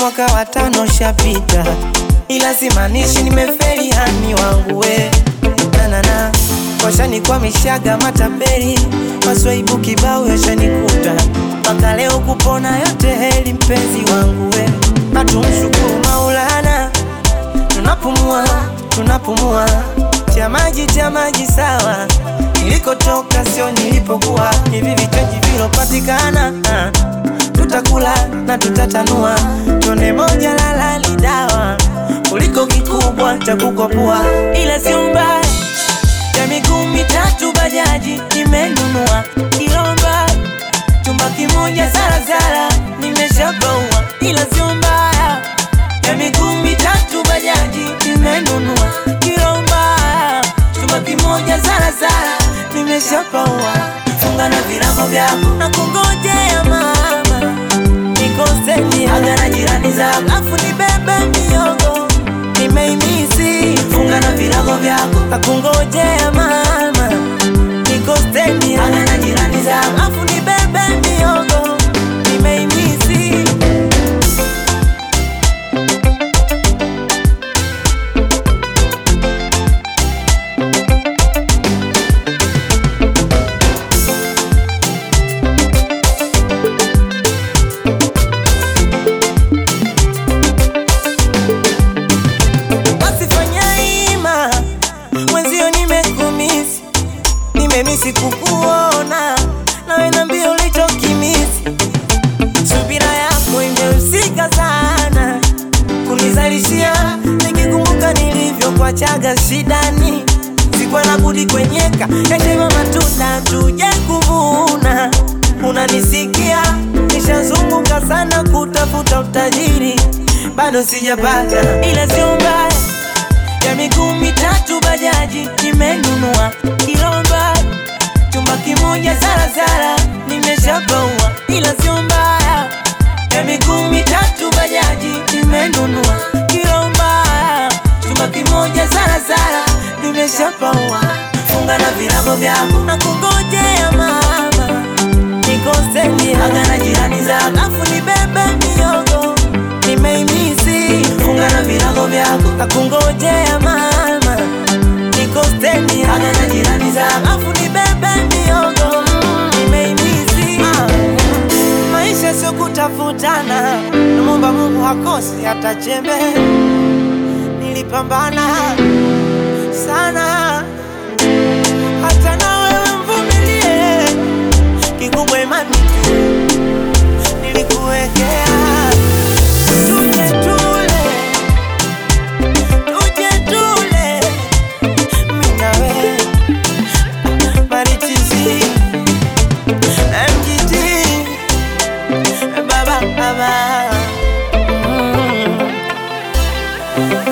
mwaka wa 5 shapita, ila simanishi nimefeli hani wangu we. Na washani kwa mishaga matapeli, maswaibu kibao yashanikuta, mpaka leo kupona yote heli mpenzi wangu we. Natumshukuru Maulana, tunapumua, tia maji sawa, nilikotoka sio nilipokuwa. Hivi vichaji vilopatikana, tutakula na tutatanua, tone moja lalali dawa, kuliko kikubwa cha kukopua. Ila sio mbaya, ya miguu mitatu bajaji nimenunua, Kilomba chumba kimoja zara nimeshapaua. Ila sio mbaya, ya miguu mitatu bajaji nimenunua, Kilomba chumba kimoja zara nimeshapaua. Funga na virago vyako na kungojea mama, nikoseni aga na jirani zako, afu nibebe miogo nimeimisi. Funga na virago vyako na kungojea mama, nikoseni aga na jirani zako, afu nibebe miogo nimeimisi. Nimemisi kukuona, nawe niambie ulichokimisi. Subira yako imehusika sana kunizalishia, nikikumbuka nilivyokuachaga shidani. Sikuwa na budi kwenyeka, yachema matunda tuje kuvuna. Unanisikia, nishazunguka sana kutafuta utajiri, bado sijapata. Ila sio mbaya, ya miguu mitatu bajaji nimenunua, Kilomba chumba kimoja zara nimeshapaua. Ila sio mbaya, ya miguu mitatu bajaji nimenunua, Kilomba chumba kimoja zara nimeshapaua. Funga na virago vyako na kungojea mama, nikoseni aga na jirani zako, afu nibebe miogo nimeimisi. Funga na virago vyako na kungojea mama, nikoseni aga na jirani zako, afu nibebe miogo nimeimisi. Maisha sio kutafutana, namuomba Mungu hakosi hata chembe. Nilipambana sana, hata na wewe mvumilie, kikubwa imani tu nilikuwekea. Tuje tule mimi na wewe, Marichizi MGT baba.